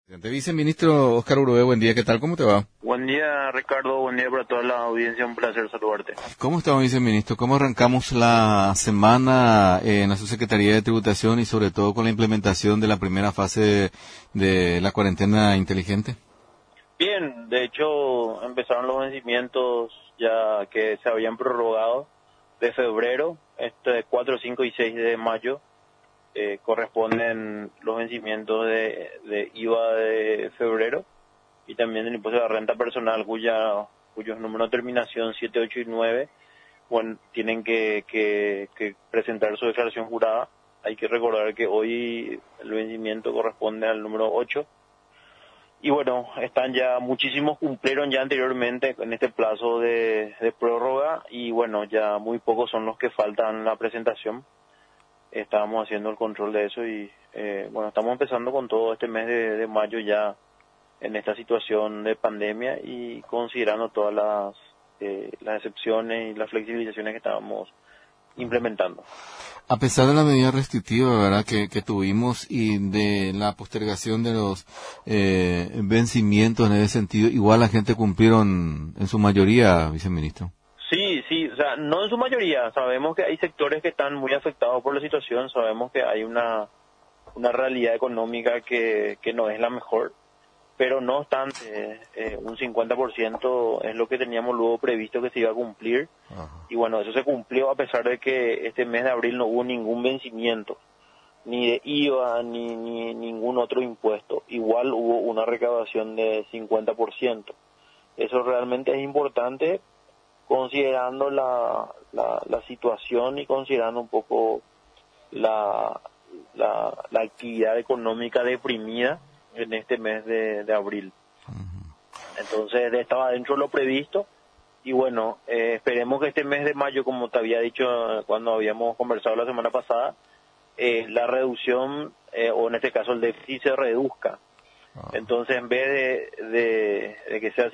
Viceministro Oscar Urbe, buen día, ¿qué tal? ¿Cómo te va? Buen día, Ricardo, buen día para toda la audiencia, un placer saludarte. ¿Cómo está, viceministro? ¿Cómo arrancamos la semana en la Subsecretaría de Tributación y sobre todo con la implementación de la primera fase de la cuarentena inteligente? Bien, de hecho empezaron los vencimientos ya que se habían prorrogado de febrero, 4, 5 y 6 de mayo. Corresponden los vencimientos de IVA de febrero y también del impuesto de la renta personal cuyos números de terminación 7, 8 y 9 tienen que presentar su declaración jurada. Hay que recordar que hoy el vencimiento corresponde al número 8 y muchísimos cumplieron ya anteriormente en este plazo de prórroga y ya muy pocos son los que faltan la presentación. Estábamos haciendo el control de eso y estamos empezando con todo este mes de mayo ya en esta situación de pandemia y considerando todas las excepciones y las flexibilizaciones que estábamos implementando. A pesar de la medida restrictiva, ¿verdad?, que tuvimos y de la postergación de los vencimientos en ese sentido, igual la gente cumplieron en su mayoría, viceministro. Sí, o sea, no en su mayoría. Sabemos que hay sectores que están muy afectados por la situación, sabemos que hay una realidad económica que no es la mejor, pero no obstante, un 50% es lo que teníamos luego previsto que se iba a cumplir. Ajá. Y eso se cumplió a pesar de que este mes de abril no hubo ningún vencimiento, ni de IVA, ni ningún otro impuesto. Igual hubo una recaudación de 50%. Eso realmente es importante, considerando la situación y considerando un poco la actividad económica deprimida en este mes de abril. Entonces estaba dentro de lo previsto y esperemos que este mes de mayo, como te había dicho cuando habíamos conversado la semana pasada, la reducción o en este caso el déficit se reduzca. Entonces, en vez de que sea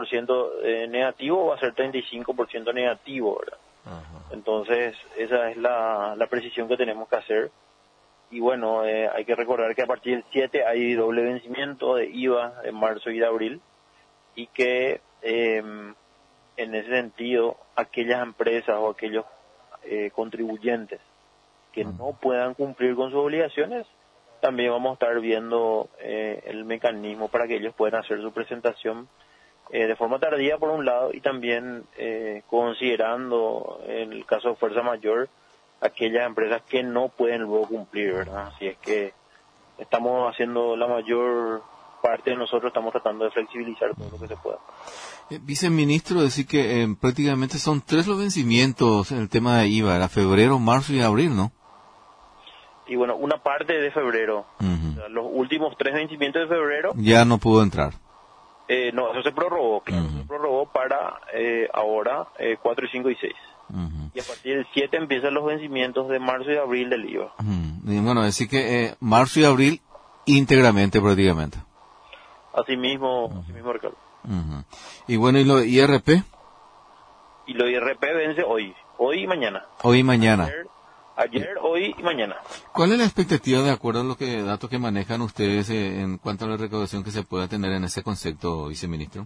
50% negativo, va a ser 35% negativo, ¿verdad? Ajá. Entonces, esa es la precisión que tenemos que hacer. Y hay que recordar que a partir del 7 hay doble vencimiento de IVA en marzo y de abril. Y que, en ese sentido, aquellas empresas o aquellos contribuyentes que no puedan cumplir con sus obligaciones, también vamos a estar viendo el mecanismo para que ellos puedan hacer su presentación de forma tardía por un lado y también considerando en el caso de fuerza mayor aquellas empresas que no pueden luego cumplir, ¿verdad? Así es que estamos haciendo la mayor parte de nosotros, estamos tratando de flexibilizar todo lo que se pueda. Viceministro, decir que prácticamente son 3 los vencimientos en el tema de IVA, era febrero, marzo y abril, ¿no? Y una parte de febrero. Uh-huh. O sea, los últimos 3 vencimientos de febrero ya no pudo entrar. No, eso se prorrogó, claro. Uh-huh. Se prorrogó para ahora 4, 5 y 6. Uh-huh. Y a partir del 7 empiezan los vencimientos de marzo y abril del IVA. Uh-huh. Y decir que marzo y abril íntegramente prácticamente. Así mismo, Ricardo. Uh-huh. Y ¿y lo de IRP? Y lo de IRP vence hoy y mañana. Hoy y mañana. Ayer, hoy y mañana. ¿Cuál es la expectativa de acuerdo a los datos que manejan ustedes en cuanto a la recaudación que se pueda tener en ese concepto, viceministro?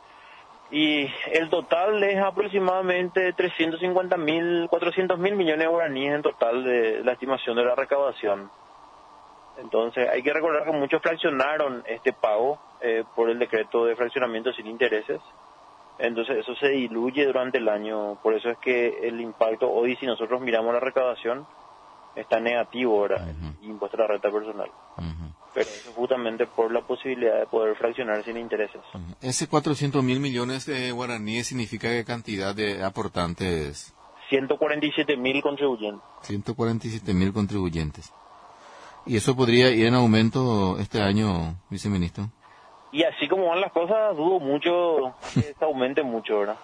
Y el total es aproximadamente 350.000, 400.000 millones de guaraníes en total de la estimación de la recaudación. Entonces hay que recordar que muchos fraccionaron este pago por el decreto de fraccionamiento sin intereses. Entonces eso se diluye durante el año, por eso es que el impacto hoy, si nosotros miramos la recaudación, está negativo ahora, uh-huh, el impuesto a la renta personal. Uh-huh. Pero eso justamente por la posibilidad de poder fraccionar sin intereses. Uh-huh. Ese 400.000 millones de guaraníes significa qué cantidad de aportantes. 147.000 contribuyentes. 147.000 contribuyentes. ¿Y eso podría ir en aumento este año, viceministro? Y así como van las cosas, dudo mucho que se aumente mucho, ¿verdad?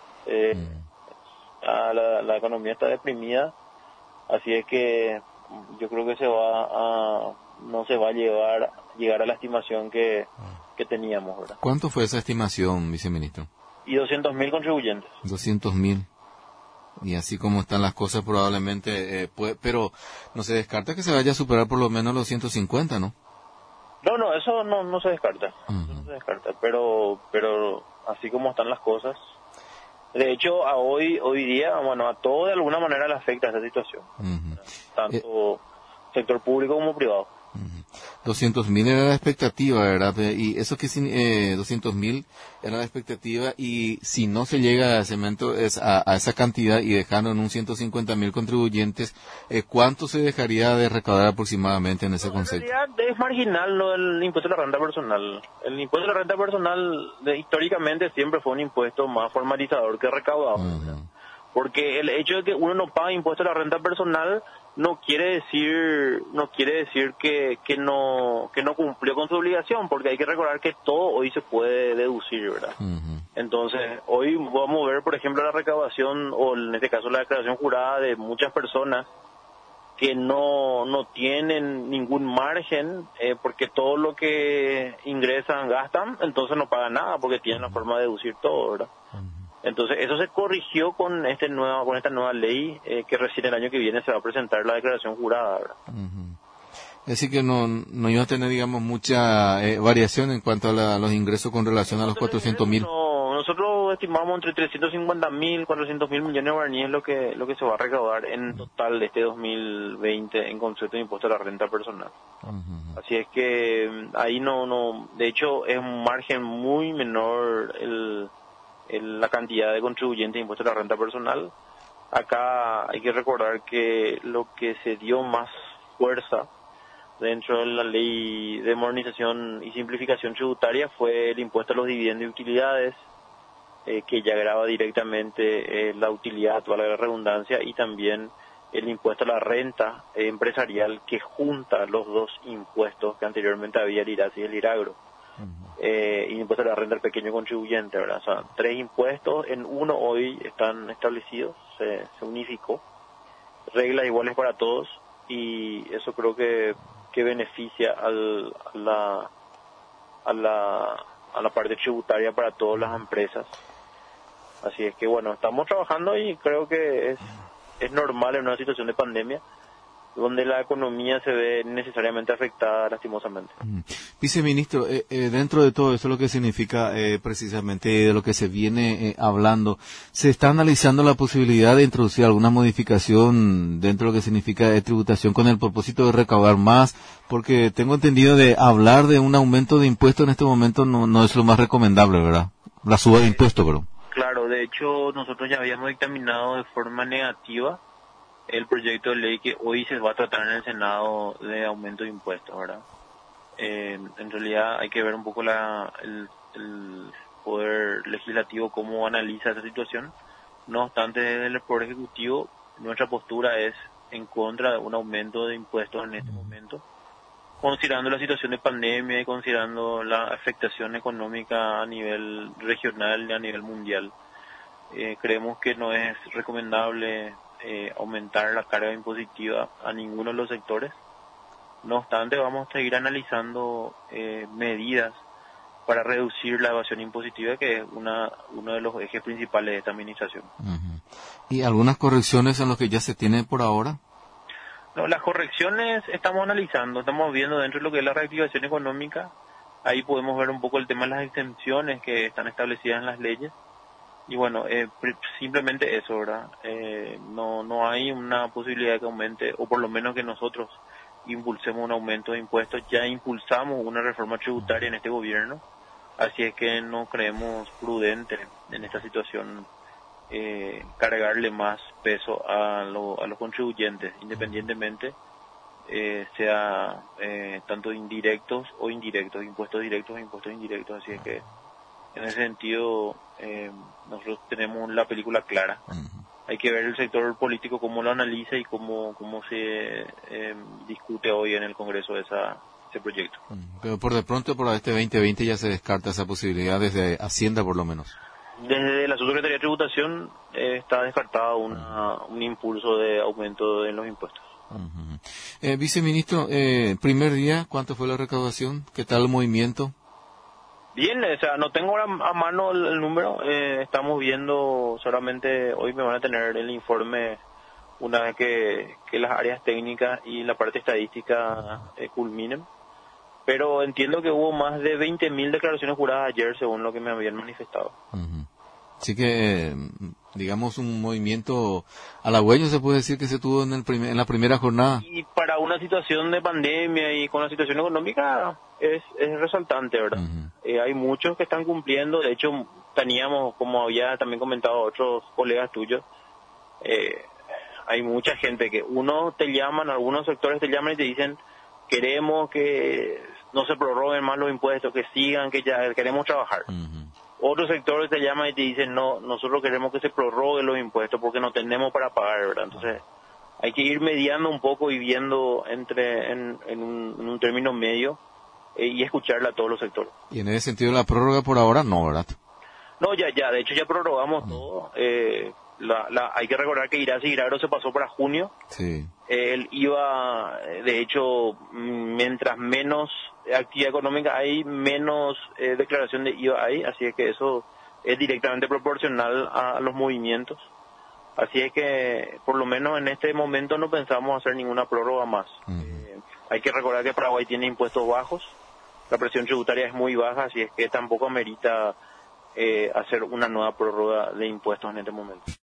La economía está deprimida, así es que yo creo que no se va a llegar a la estimación que teníamos, ¿verdad? ¿Cuánto fue esa estimación, viceministro? Y 200.000 contribuyentes. 200.000. Y así como están las cosas probablemente, pero no se descarta que se vaya a superar por lo menos los 150, ¿no? No, eso no se descarta. Eso Ujú. no se descarta, pero así como están las cosas. De hecho, hoy día, bueno, a todo de alguna manera le afecta esta situación, Ujú. Eh, tanto sector público como privado. 200.000 era la expectativa, ¿verdad? Y eso que 200.000 era la expectativa, y si no se llega a ese momento a esa cantidad y dejaron un 150.000 contribuyentes, ¿cuánto se dejaría de recaudar aproximadamente en ese No, en concepto? realidad es marginal lo del impuesto a la renta personal. El impuesto a la renta personal históricamente siempre fue un impuesto más formalizador que recaudador, ¿verdad? Ujú. Porque el hecho de que uno no pague impuesto a la renta personal no quiere decir que no cumplió con su obligación, porque hay que recordar que todo hoy se puede deducir, ¿verdad? Ujú. Entonces, hoy vamos a ver, por ejemplo, la recaudación, o en este caso la declaración jurada de muchas personas que no tienen ningún margen, porque todo lo que ingresan gastan, entonces no pagan nada porque tienen la forma de deducir todo, ¿verdad? Entonces eso se corrigió con con esta nueva ley, que recién el año que viene se va a presentar la declaración jurada, ¿verdad? Ujú. Es decir que no iba a tener, digamos, mucha variación en cuanto a los ingresos con relación En a los cuanto a los 400.000. no, nosotros estimamos entre 350.000, 400.000 millones de guaraníes lo que se va a recaudar en total de este 2020 en concepto de impuesto a la renta personal. Ujú. Así es que ahí de hecho es un margen muy menor la cantidad de contribuyentes de impuesto a la renta personal. Acá hay que recordar que lo que se dio más fuerza dentro de la ley de modernización y simplificación tributaria fue el impuesto a los dividendos y utilidades, que ya grava directamente la utilidad, valga la redundancia, y también el impuesto a la renta empresarial, que junta los dos impuestos que anteriormente había, el IRAS y el IRAGRO, y el impuesto a la renta del pequeño contribuyente, ¿verdad? O sea, tres impuestos en uno hoy están establecidos, se unificó, reglas iguales para todos, y eso creo que beneficia a la parte tributaria para todas las empresas. Así es que bueno, estamos trabajando y creo que es normal en una situación de pandemia donde la economía se ve necesariamente afectada lastimosamente. Viceministro, dentro de todo esto, lo que significa precisamente de lo que se viene hablando, ¿se está analizando la posibilidad de introducir alguna modificación dentro de lo que significa tributación con el propósito de recaudar más? Porque tengo entendido de hablar de un aumento de impuestos en este momento no es lo más recomendable, ¿verdad? La suba de impuestos, pero. Claro, de hecho nosotros ya habíamos dictaminado de forma negativa el proyecto de ley que hoy se va a tratar en el Senado de aumento de impuestos, ¿verdad? En realidad hay que ver un poco el poder legislativo cómo analiza esa situación. No obstante, desde el Poder Ejecutivo, nuestra postura es en contra de un aumento de impuestos en este momento, considerando la situación de pandemia y considerando la afectación económica a nivel regional y a nivel mundial. Creemos que no es recomendable aumentar la carga impositiva a ninguno de los sectores. No obstante, vamos a seguir analizando medidas para reducir la evasión impositiva, que es uno de los ejes principales de esta administración. Ujú. ¿Y algunas correcciones en lo que ya se tiene por ahora? No, las correcciones estamos analizando, estamos viendo dentro de lo que es la reactivación económica. Ahí podemos ver un poco el tema de las exempciones que están establecidas en las leyes. Y bueno, simplemente eso, ¿verdad? No hay una posibilidad de que aumente, o por lo menos que nosotros impulsemos un aumento de impuestos. Ya impulsamos una reforma tributaria en este gobierno, así es que no creemos prudente en esta situación cargarle más peso a los contribuyentes, independientemente sea tanto indirectos o indirectos, impuestos directos o impuestos indirectos. Así es que en ese sentido nosotros tenemos la película clara. Hay que ver el sector político cómo lo analiza y cómo se discute hoy en el Congreso ese proyecto. Pero por de pronto, por este 2020 ya se descarta esa posibilidad desde Hacienda, por lo menos. Desde la Subsecretaría de Tributación está descartado un impulso de aumento en los impuestos. Viceministro, primer día, ¿cuánto fue la recaudación? ¿Qué tal el movimiento? Bien, o sea, no tengo ahora a mano el número, estamos viendo, solamente hoy me van a tener el informe una vez que las áreas técnicas y la parte estadística culminen, pero entiendo que hubo más de 20.000 declaraciones juradas ayer, según lo que me habían manifestado. Ujú. Así que, digamos, un movimiento halagüeño se puede decir que se tuvo en la primera jornada. Y para una situación de pandemia y con la situación económica es resaltante, ¿verdad? Ujú. Hay muchos que están cumpliendo, de hecho teníamos, como había también comentado otros colegas tuyos, hay mucha gente que algunos sectores te llaman y te dicen, queremos que no se prorroguen más los impuestos, que sigan, que ya queremos trabajar. Ujú. Otros sectores te llaman y te dicen, no, nosotros queremos que se prorroguen los impuestos porque no tenemos para pagar, ¿verdad? Entonces, hay que ir mediando un poco y viendo en un término medio y escucharle a todos los sectores. Y en ese sentido la prórroga por ahora no, ¿verdad? No, de hecho ya prorrogamos todo. Hay que recordar que Irás y Agro se pasó para junio. Sí. El IVA, de hecho, mientras menos actividad económica hay, menos declaración de IVA hay, así es que eso es directamente proporcional a los movimientos. Así es que, por lo menos en este momento, no pensamos hacer ninguna prórroga más. Hay que recordar que Paraguay tiene impuestos bajos, la presión tributaria es muy baja, así es que tampoco amerita hacer una nueva prórroga de impuestos en este momento.